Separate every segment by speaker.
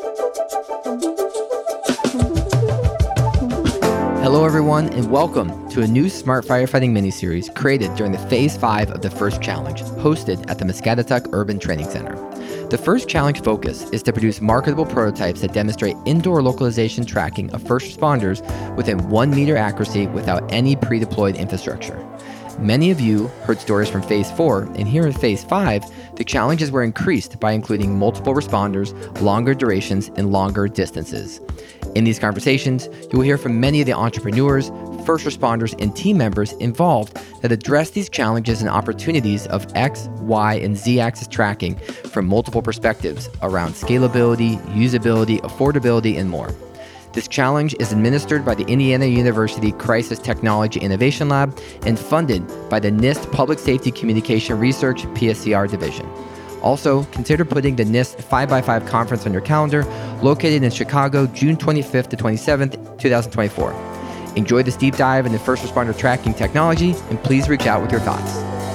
Speaker 1: Hello, everyone, and welcome to a new Smart Firefighting mini-series created during the Phase 5 of the First Challenge, hosted at the Muscatatuck Urban Training Center. The First Challenge focus is to produce marketable prototypes that demonstrate indoor localization tracking of first responders within 1 meter accuracy without any pre-deployed infrastructure. Many of you heard stories from Phase 4, and here in Phase 5, the challenges were increased by including multiple responders, longer durations, and longer distances. In these conversations, you will hear from many of the entrepreneurs, first responders, and team members involved that address these challenges and opportunities of X, Y, and Z axis tracking from multiple perspectives around scalability, usability, affordability, and more. This challenge is administered by the Indiana University Crisis Technology Innovation Lab and funded by the NIST Public Safety Communication Research PSCR Division. Also, consider putting the NIST 5x5 conference on your calendar, located in Chicago, June 25th to 27th, 2024. Enjoy this deep dive into first responder tracking technology, and please reach out with your thoughts.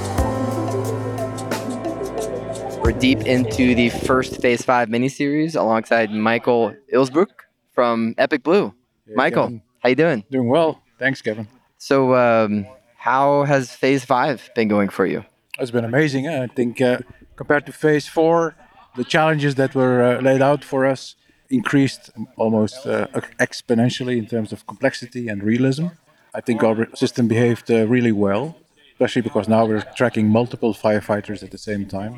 Speaker 1: We're deep into the first Phase 5 mini-series alongside Michael Ilsbrook from Epic Blue.
Speaker 2: Hey,
Speaker 1: Michael,
Speaker 2: Kevin.
Speaker 1: how you doing?
Speaker 2: Doing well. Thanks, Kevin.
Speaker 1: So, how has Phase 5 been going for you?
Speaker 2: It's been amazing. I think compared to Phase 4, the challenges that were laid out for us increased almost exponentially in terms of complexity and realism. I think our system behaved really well, especially because now we're tracking multiple firefighters at the same time.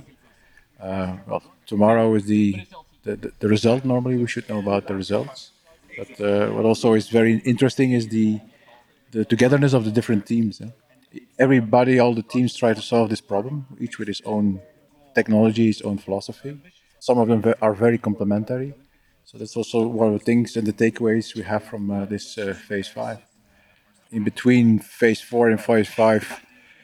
Speaker 2: Tomorrow is the result. Normally, we should know about the results. But what also is very interesting is the togetherness of the different teams. Everybody, all the teams try to solve this problem, each with his own technology, his own philosophy. Some of them are very complementary. So that's also one of the things and the takeaways we have from this Phase 5. In between Phase 4 and Phase 5,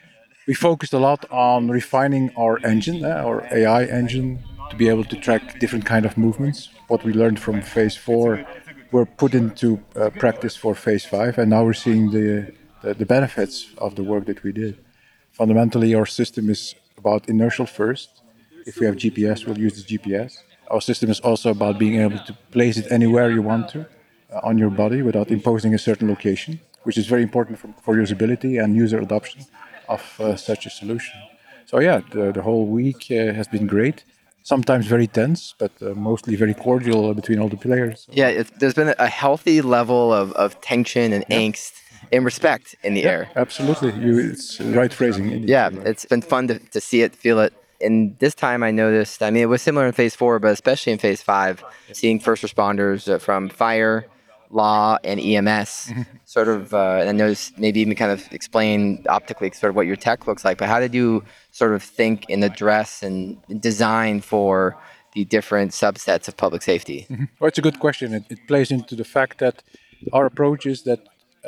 Speaker 2: we focused a lot on refining our engine, our AI engine, to be able to track different kind of movements. What we learned from Phase 4 were put into practice for Phase 5, and now we're seeing the benefits of the work that we did. Fundamentally, our system is about inertial first. If we have GPS, we'll use the GPS. Our system is also about being able to place it anywhere you want to on your body without imposing a certain location, which is very important for usability and user adoption of such a solution. So yeah, the whole week has been great. Sometimes very tense, but mostly very cordial between all the players.
Speaker 1: Yeah, there's been a healthy level of tension and angst and respect in the air.
Speaker 2: Absolutely. It's the right phrasing. Indeed.
Speaker 1: Yeah, it's been fun to see it, feel it. And this time I noticed, it was similar in Phase 4, but especially in Phase 5, seeing first responders from fire, law, and EMS, sort of, and I noticed maybe even kind of explain optically sort of what your tech looks like, but how did you sort of think and address and design for the different subsets of public safety?
Speaker 2: Well, it's a good question. It plays into the fact that our approach is that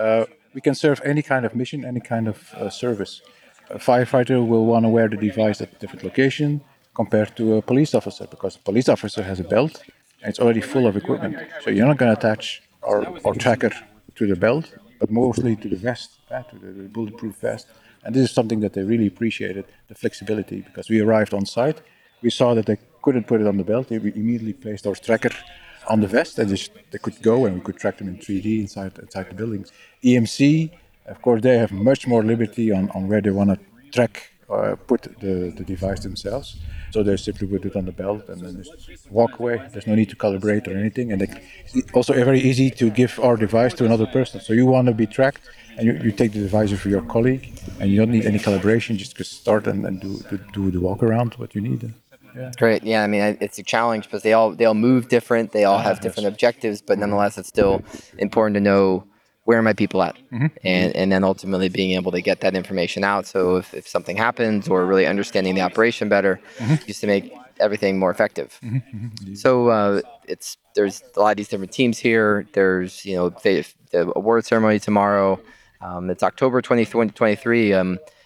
Speaker 2: we can serve any kind of mission, any kind of service. A firefighter will want to wear the device at a different location compared to a police officer, because a police officer has a belt and it's already full of equipment. So you're not going to attach our tracker to the belt, but mostly to the vest, to the bulletproof vest. And this is something that they really appreciated, the flexibility, because we arrived on site, we saw that they couldn't put it on the belt, we immediately placed our tracker on the vest, and they could go and we could track them in 3D inside the buildings. EMC, of course, they have much more liberty on where they want to track or put the device themselves. So they simply put it on the belt and then just walk away. There's no need to calibrate or anything. And it's also very easy to give our device to another person. So you want to be tracked, and you take the device for your colleague, and you don't need any calibration, just start and do the walk around what you need.
Speaker 1: Yeah. Great. Yeah, it's a challenge because they all move different. They all have different objectives, but nonetheless, it's still important to know where are my people at, and then ultimately being able to get that information out. So if something happens, or really understanding the operation better, just to make everything more effective. So there's a lot of these different teams here. There's the award ceremony tomorrow. It's October 2023.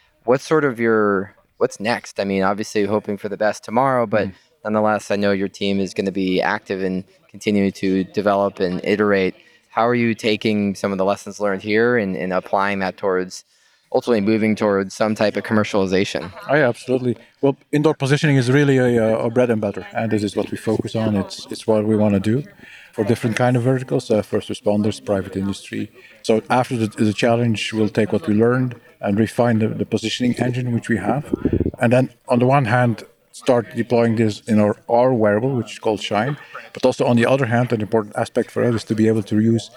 Speaker 1: What's next? Obviously hoping for the best tomorrow, but nonetheless, I know your team is going to be active in continuing to develop and iterate. How are you taking some of the lessons learned here and applying that towards ultimately moving towards some type of commercialization.
Speaker 2: Oh, yeah, absolutely. Well, indoor positioning is really a bread and butter, and this is what we focus on. It's what we want to do for different kind of verticals, first responders, private industry. So after the challenge, we'll take what we learned and refine the positioning engine which we have, and then on the one hand, start deploying this in our wearable, which is called Shine. But also on the other hand, an important aspect for us is to be able to use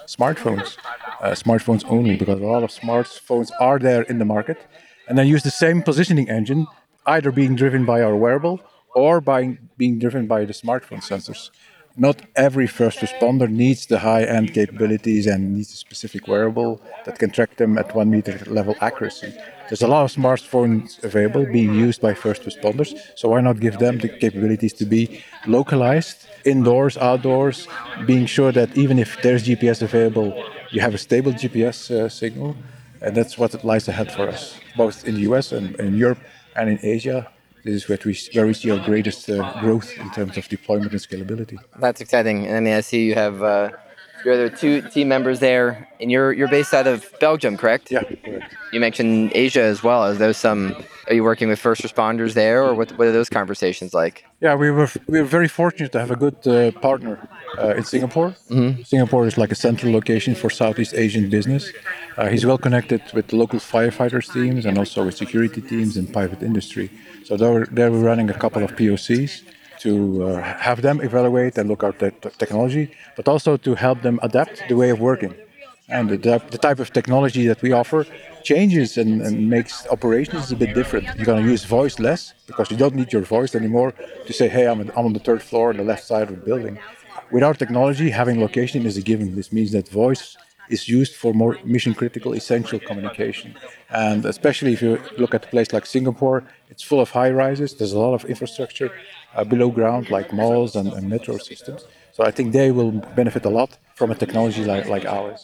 Speaker 2: smartphones only, because a lot of smartphones are there in the market, and then use the same positioning engine, either being driven by our wearable or by being driven by the smartphone sensors. Not every first responder needs the high-end capabilities and needs a specific wearable that can track them at 1 meter level accuracy. There's a lot of smartphones available being used by first responders, so why not give them the capabilities to be localized, indoors, outdoors, being sure that even if there's GPS available, you have a stable GPS signal, and that's what lies ahead for us, both in the US and in Europe and in Asia. This is where we see our greatest growth in terms of deployment and scalability.
Speaker 1: That's exciting. And I mean, I see you have your other two team members there, and you're based out of Belgium, correct?
Speaker 2: Yeah, correct.
Speaker 1: You mentioned Asia as well. Are you working with first responders there, or what are those conversations like?
Speaker 2: Yeah, we were very fortunate to have a good partner in Singapore. Singapore is like a central location for Southeast Asian business. He's well connected with local firefighters teams and also with security teams and private industry. So there we're running a couple of POCs to have them evaluate and look at the technology, but also to help them adapt the way of working. And the type of technology that we offer changes and makes operations a bit different. You're going to use voice less because you don't need your voice anymore to say, hey, I'm on the third floor on the left side of the building. With our technology, having location is a given. This means that voice is used for more mission critical, essential communication. And especially if you look at a place like Singapore, it's full of high rises. There's a lot of infrastructure below ground, like malls and metro systems. So I think they will benefit a lot from a technology like ours.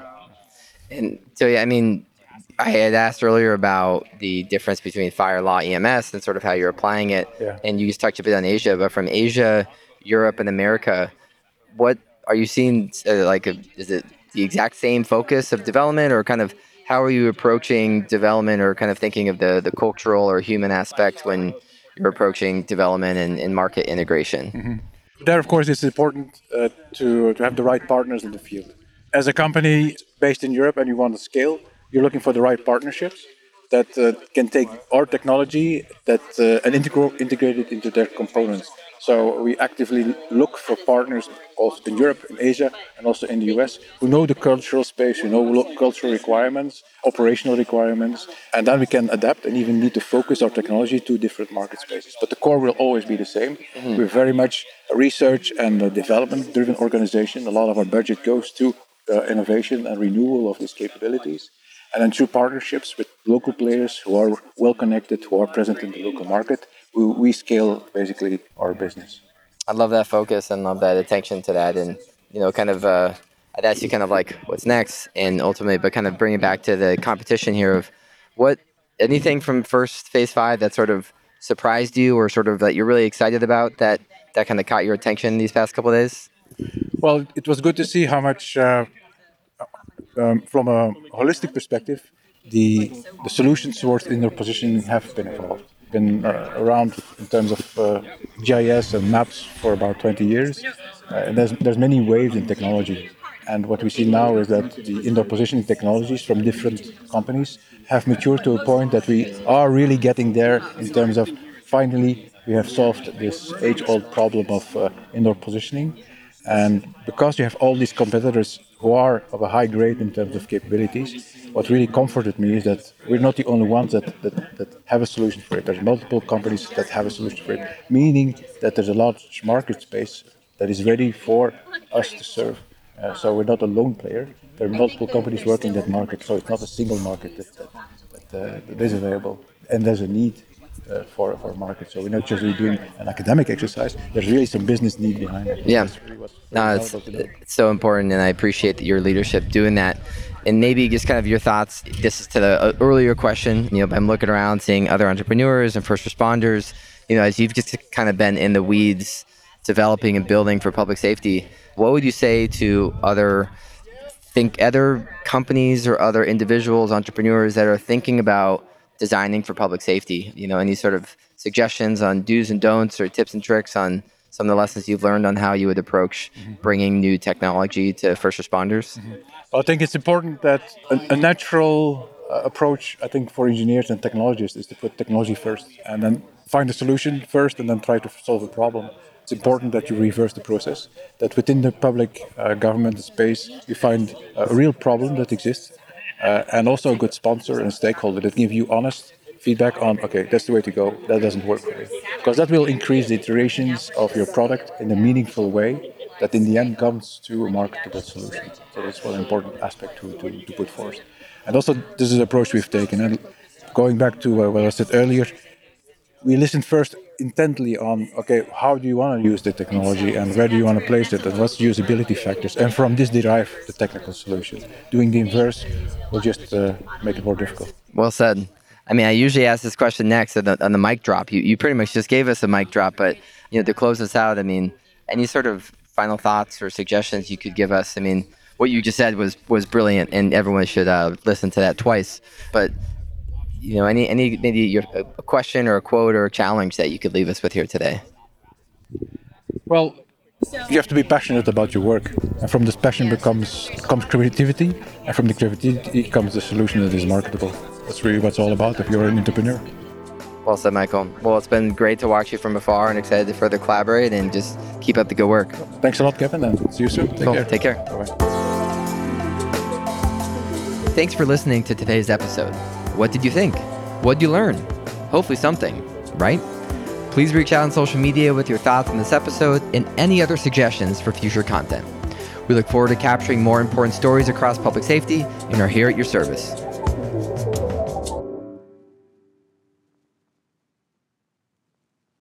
Speaker 1: And so, yeah, I mean, I had asked earlier about the difference between fire law EMS and sort of how you're applying it.
Speaker 2: Yeah.
Speaker 1: And you just touched a bit on Asia, but from Asia, Europe, and America, what are you seeing? Is it the exact same focus of development, or kind of how are you approaching development, or kind of thinking of the cultural or human aspect when you're approaching development and market integration?
Speaker 2: There, of course, it's important to have the right partners in the field. As a company based in Europe and you want to scale, you're looking for the right partnerships that can take our technology and integrate it into their components. So we actively look for partners also in Europe, in Asia, and also in the US who know the cultural space, who know cultural requirements, operational requirements, and then we can adapt and even need to focus our technology to different market spaces. But the core will always be the same. We're very much a research and a development-driven organization. A lot of our budget goes to innovation and renewal of these capabilities. And then through partnerships with local players who are well connected, who are present in the local market, we scale basically our business.
Speaker 1: I love that focus and love that attention to that. And, kind of, I'd ask you kind of like what's next and ultimately, but kind of bring it back to the competition here of anything from first phase 5 that sort of surprised you or sort of that you're really excited about that kind of caught your attention these past couple of days?
Speaker 2: Well, it was good to see how much, from a holistic perspective, the solutions towards indoor positioning have been evolved. Been around in terms of GIS and maps for about 20 years. And there's many waves in technology. And what we see now is that the indoor positioning technologies from different companies have matured to a point that we are really getting there in terms of finally we have solved this age-old problem of indoor positioning. And because you have all these competitors who are of a high grade in terms of capabilities, what really comforted me is that we're not the only ones that have a solution for it. There's multiple companies that have a solution for it, meaning that there's a large market space that is ready for us to serve. So we're not a lone player. There are multiple companies working that market, so it's not a single market that is available. And there's a need for our market. So we're not just really doing an academic exercise. There's really some business need behind it.
Speaker 1: Yeah.
Speaker 2: Really
Speaker 1: It's so important, and I appreciate your leadership doing that. And maybe just kind of your thoughts. This is to the earlier question. I'm looking around, seeing other entrepreneurs and first responders. As you've just kind of been in the weeds, developing and building for public safety. What would you say to other think other companies or other individuals, entrepreneurs that are thinking about designing for public safety, any sort of suggestions on do's and don'ts or tips and tricks on some of the lessons you've learned on how you would approach bringing new technology to first responders?
Speaker 2: I think it's important that a natural approach, I think, for engineers and technologists is to put technology first and then find a solution first and then try to solve a problem. It's important that you reverse the process, that within the public government space, you find a real problem that exists and also a good sponsor and stakeholder that give you honest feedback on, okay, that's the way to go, that doesn't work for me. Because that will increase the iterations of your product in a meaningful way that in the end comes to a marketable solution. So that's one important aspect to put forth. And also, this is an approach we've taken. And going back to what I said earlier, we listened first intently on, okay, how do you want to use the technology and where do you want to place it and what's the usability factors? And from this derive the technical solution. Doing the inverse will just make it more difficult.
Speaker 1: Well said. I mean, I usually ask this question next on the mic drop. You pretty much just gave us a mic drop, but to close us out, I mean, any sort of final thoughts or suggestions you could give us? I mean, what you just said was brilliant, and everyone should listen to that twice. But any maybe a question or a quote or a challenge that you could leave us with here today?
Speaker 2: Well, you have to be passionate about your work, and from this passion comes creativity, and from the creativity comes the solution that is marketable. That's really what it's all about if you're an entrepreneur.
Speaker 1: Well said, Michael. Well, it's been great to watch you from afar and excited to further collaborate and just keep up the good work.
Speaker 2: Thanks a lot, Kevin, and see you soon.
Speaker 1: Take care.
Speaker 2: Bye-bye.
Speaker 1: Thanks for listening to today's episode. What did you think? What did you learn? Hopefully something, right? Please reach out on social media with your thoughts on this episode and any other suggestions for future content. We look forward to capturing more important stories across public safety and are here at your service.